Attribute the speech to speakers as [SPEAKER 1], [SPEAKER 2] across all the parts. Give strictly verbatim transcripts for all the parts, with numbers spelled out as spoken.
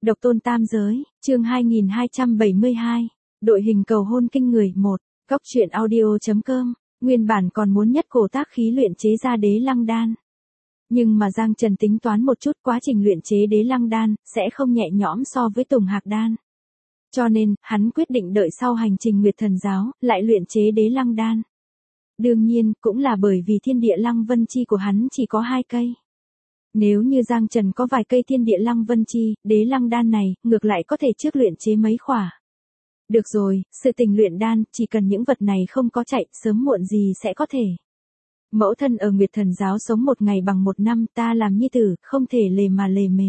[SPEAKER 1] Độc tôn tam giới, chương hai nghìn hai trăm bảy mươi hai, đội hình cầu hôn kinh người một, góc truyện audio.com, nguyên bản còn muốn nhất cổ tác khí luyện chế ra đế lăng đan. Nhưng mà Giang Trần tính toán một chút, quá trình luyện chế đế lăng đan sẽ không nhẹ nhõm so với tùng hạc đan. Cho nên, hắn quyết định đợi sau hành trình Nguyệt Thần giáo, lại luyện chế đế lăng đan. Đương nhiên, cũng là bởi vì thiên địa lăng vân chi của hắn chỉ có hai cây. Nếu như Giang Trần có vài cây thiên địa lăng vân chi, đế lăng đan này, ngược lại có thể trước luyện chế mấy khỏa. Được rồi, sự tình luyện đan, chỉ cần những vật này không có chạy, sớm muộn gì sẽ có thể. Mẫu thân ở Nguyệt Thần giáo sống một ngày bằng một năm, ta làm nhi tử, không thể lề mà lề mề.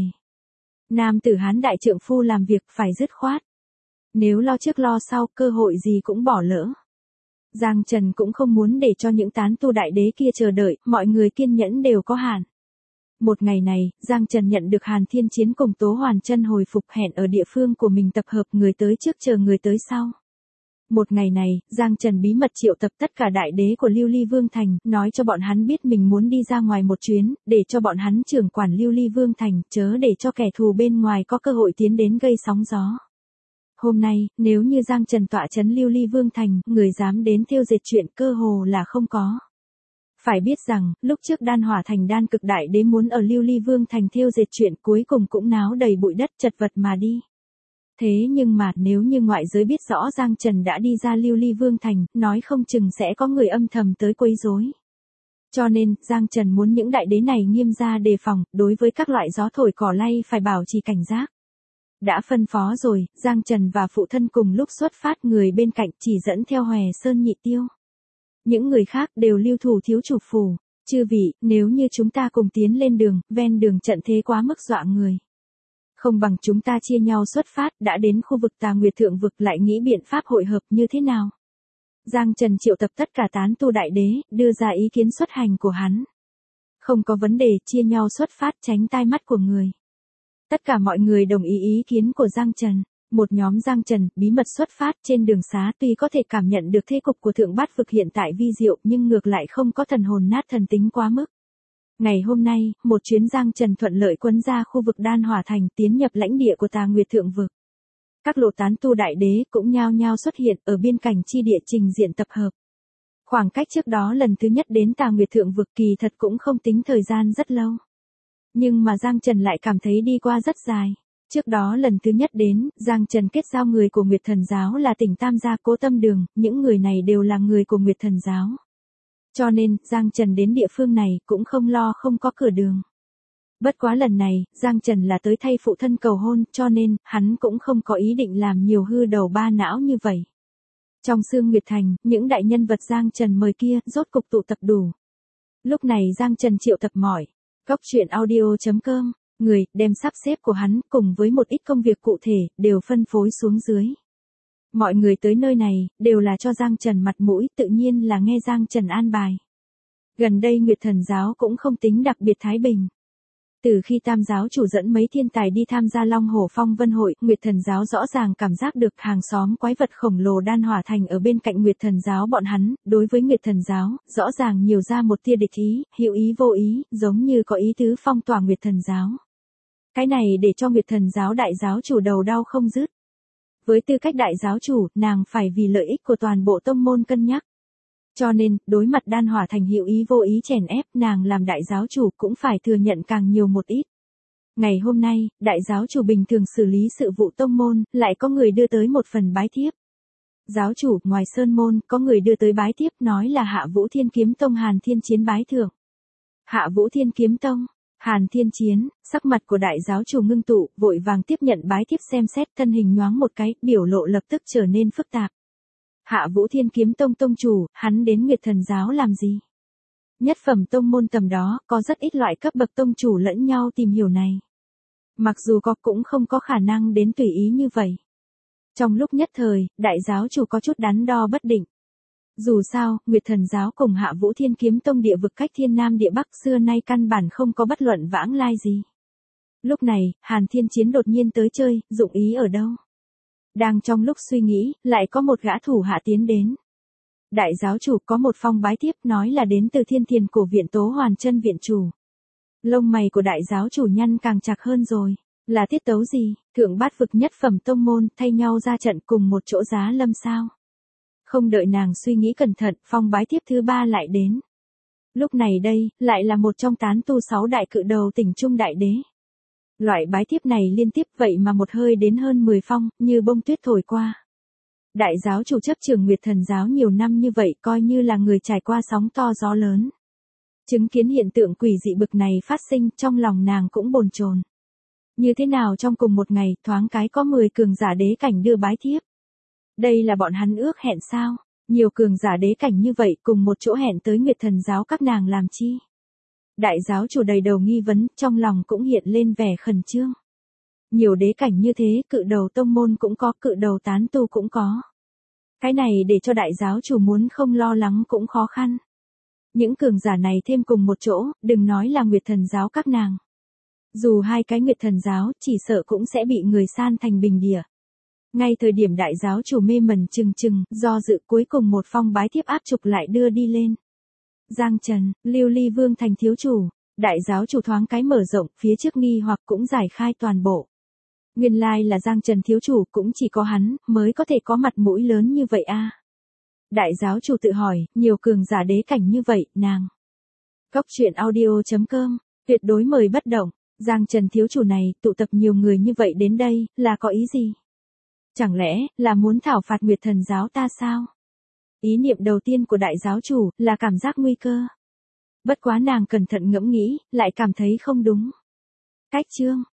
[SPEAKER 1] Nam tử Hán đại trượng phu làm việc phải dứt khoát. Nếu lo trước lo sau, cơ hội gì cũng bỏ lỡ. Giang Trần cũng không muốn để cho những tán tu đại đế kia chờ đợi, mọi người kiên nhẫn đều có hạn. Một ngày này, Giang Trần nhận được Hàn Thiên Chiến cùng Tố Hoàn Chân hồi phục, hẹn ở địa phương của mình tập hợp, người tới trước chờ người tới sau. Một ngày này, Giang Trần bí mật triệu tập tất cả đại đế của Lưu Ly Vương Thành, nói cho bọn hắn biết mình muốn đi ra ngoài một chuyến, để cho bọn hắn trưởng quản Lưu Ly Vương Thành, chớ để cho kẻ thù bên ngoài có cơ hội tiến đến gây sóng gió. Hôm nay, nếu như Giang Trần tọa trấn Lưu Ly Vương Thành, người dám đến thêu dệt chuyện cơ hồ là không có. Phải biết rằng, lúc trước Đan Hỏa Thành Đan Cực Đại Đế muốn ở Lưu Ly Vương Thành thêu dệt chuyện, cuối cùng cũng náo đầy bụi đất, chật vật mà đi. Thế nhưng mà, nếu như ngoại giới biết rõ Giang Trần đã đi ra Lưu Ly Vương Thành, nói không chừng sẽ có người âm thầm tới quấy rối. Cho nên, Giang Trần muốn những đại đế này nghiêm ra đề phòng, đối với các loại gió thổi cỏ lay phải bảo trì cảnh giác. Đã phân phó rồi, Giang Trần và phụ thân cùng lúc xuất phát, người bên cạnh chỉ dẫn theo Hòe Sơn Nhị Tiêu. Những người khác đều lưu thủ thiếu chủ phủ. Chư vị, nếu như chúng ta cùng tiến lên đường, ven đường trận thế quá mức dọa người. Không bằng chúng ta chia nhau xuất phát, đã đến khu vực Tà Nguyệt Thượng Vực lại nghĩ biện pháp hội hợp như thế nào. Giang Trần triệu tập tất cả tán tu đại đế, đưa ra ý kiến xuất hành của hắn. Không có vấn đề, chia nhau xuất phát, tránh tai mắt của người. Tất cả mọi người đồng ý ý kiến của Giang Trần. Một nhóm Giang Trần, bí mật xuất phát, trên đường xá tuy có thể cảm nhận được thế cục của Thượng Bát Vực hiện tại vi diệu, nhưng ngược lại không có thần hồn nát thần tính quá mức. Ngày hôm nay, một chuyến Giang Trần thuận lợi quấn ra khu vực Đan Hỏa Thành, tiến nhập lãnh địa của Tà Nguyệt Thượng Vực. Các lộ tán tu đại đế cũng nhao nhao xuất hiện ở biên cảnh chi địa trình diện tập hợp. Khoảng cách trước đó lần thứ nhất đến Tà Nguyệt Thượng Vực kỳ thật cũng không tính thời gian rất lâu. Nhưng mà Giang Trần lại cảm thấy đi qua rất dài. Trước đó lần thứ nhất đến, Giang Trần kết giao người của Nguyệt Thần giáo là Tỉnh Tam Gia, Cố Tâm Đường, những người này đều là người của Nguyệt Thần giáo. Cho nên, Giang Trần đến địa phương này cũng không lo không có cửa đường. Bất quá lần này, Giang Trần là tới thay phụ thân cầu hôn, cho nên, hắn cũng không có ý định làm nhiều hư đầu ba não như vậy. Trong Sương Nguyệt Thành, những đại nhân vật Giang Trần mời kia, rốt cục tụ tập đủ. Lúc này Giang Trần triệu tập mọi, góc truyện audio.com, người, đem sắp xếp của hắn, cùng với một ít công việc cụ thể, đều phân phối xuống dưới. Mọi người tới nơi này, đều là cho Giang Trần mặt mũi, tự nhiên là nghe Giang Trần an bài. Gần đây Nguyệt Thần giáo cũng không tính đặc biệt thái bình. Từ khi Tam giáo chủ dẫn mấy thiên tài đi tham gia Long Hổ Phong Vân hội, Nguyệt Thần giáo rõ ràng cảm giác được hàng xóm quái vật khổng lồ Đan Hỏa Thành ở bên cạnh Nguyệt Thần giáo bọn hắn, đối với Nguyệt Thần giáo, rõ ràng nhiều ra một tia địch ý, hữu ý vô ý, giống như có ý tứ phong tỏa Nguyệt Thần giáo. Cái này để cho Nguyệt Thần giáo đại giáo chủ đầu đau không dứt. Với tư cách đại giáo chủ, nàng phải vì lợi ích của toàn bộ tông môn cân nhắc. Cho nên, đối mặt Đan Hỏa Thành hữu ý vô ý chèn ép, nàng làm đại giáo chủ cũng phải thừa nhận càng nhiều một ít. Ngày hôm nay, đại giáo chủ bình thường xử lý sự vụ tông môn, lại có người đưa tới một phần bái thiếp. Giáo chủ, ngoài sơn môn, có người đưa tới bái thiếp nói là Hạ Vũ Thiên Kiếm Tông Hàn Thiên Chiến bái thưởng. Hạ Vũ Thiên Kiếm Tông, Hàn Thiên Chiến, sắc mặt của đại giáo chủ ngưng tụ, vội vàng tiếp nhận bái thiếp xem xét, thân hình nhoáng một cái, biểu lộ lập tức trở nên phức tạp. Hạ Vũ Thiên Kiếm Tông tông chủ, hắn đến Nguyệt Thần giáo làm gì? Nhất phẩm tông môn tầm đó, có rất ít loại cấp bậc tông chủ lẫn nhau tìm hiểu này. Mặc dù có cũng không có khả năng đến tùy ý như vậy. Trong lúc nhất thời, đại giáo chủ có chút đắn đo bất định. Dù sao, Nguyệt Thần giáo cùng Hạ Vũ Thiên Kiếm Tông địa vực cách thiên nam địa bắc xưa nay căn bản không có bất luận vãng lai gì. Lúc này, Hàn Thiên Chiến đột nhiên tới chơi, dụng ý ở đâu? Đang trong lúc suy nghĩ, lại có một gã thủ hạ tiến đến. Đại giáo chủ có một phong bái thiếp nói là đến từ Thiên Thiền Cổ viện Tố Hoàn Chân viện chủ. Lông mày của đại giáo chủ nhăn càng chặt hơn rồi. Là tiết tấu gì, thượng bát vực nhất phẩm tông môn thay nhau ra trận cùng một chỗ giá lâm sao? Không đợi nàng suy nghĩ cẩn thận, phong bái tiếp thứ ba lại đến. Lúc này đây, lại là một trong tán tu sáu đại cự đầu tỉnh Trung Đại Đế. Loại bái tiếp này liên tiếp vậy mà một hơi đến hơn mười phong, như bông tuyết thổi qua. Đại giáo chủ chấp trường Nguyệt Thần giáo nhiều năm như vậy coi như là người trải qua sóng to gió lớn. Chứng kiến hiện tượng quỷ dị bực này phát sinh trong lòng nàng cũng bồn chồn. Như thế nào trong cùng một ngày thoáng cái có mười cường giả đế cảnh đưa bái thiếp. Đây là bọn hắn ước hẹn sao? Nhiều cường giả đế cảnh như vậy cùng một chỗ hẹn tới Nguyệt Thần giáo các nàng làm chi? Đại giáo chủ đầy đầu nghi vấn, trong lòng cũng hiện lên vẻ khẩn trương. Nhiều đế cảnh như thế, cự đầu tông môn cũng có, cự đầu tán tu cũng có. Cái này để cho đại giáo chủ muốn không lo lắng cũng khó khăn. Những cường giả này thêm cùng một chỗ, đừng nói là Nguyệt Thần giáo các nàng. Dù hai cái Nguyệt Thần giáo, chỉ sợ cũng sẽ bị người san thành bình địa. Ngay thời điểm đại giáo chủ mê mẩn chừng chừng, do dự cuối cùng một phong bái thiếp áp trục lại đưa đi lên. Giang Trần, Lưu Ly Vương thành thiếu chủ, đại giáo chủ thoáng cái mở rộng, phía trước nghi hoặc cũng giải khai toàn bộ. Nguyên lai là Giang Trần thiếu chủ, cũng chỉ có hắn, mới có thể có mặt mũi lớn như vậy a. Đại giáo chủ tự hỏi, nhiều cường giả đế cảnh như vậy, nàng. Cốc truyện audio chấm com, tuyệt đối mời bất động, Giang Trần thiếu chủ này, tụ tập nhiều người như vậy đến đây, là có ý gì? Chẳng lẽ, là muốn thảo phạt Nguyệt Thần giáo ta sao? Ý niệm đầu tiên của đại giáo chủ, là cảm giác nguy cơ. Bất quá nàng cẩn thận ngẫm nghĩ, lại cảm thấy không đúng. Cách chương,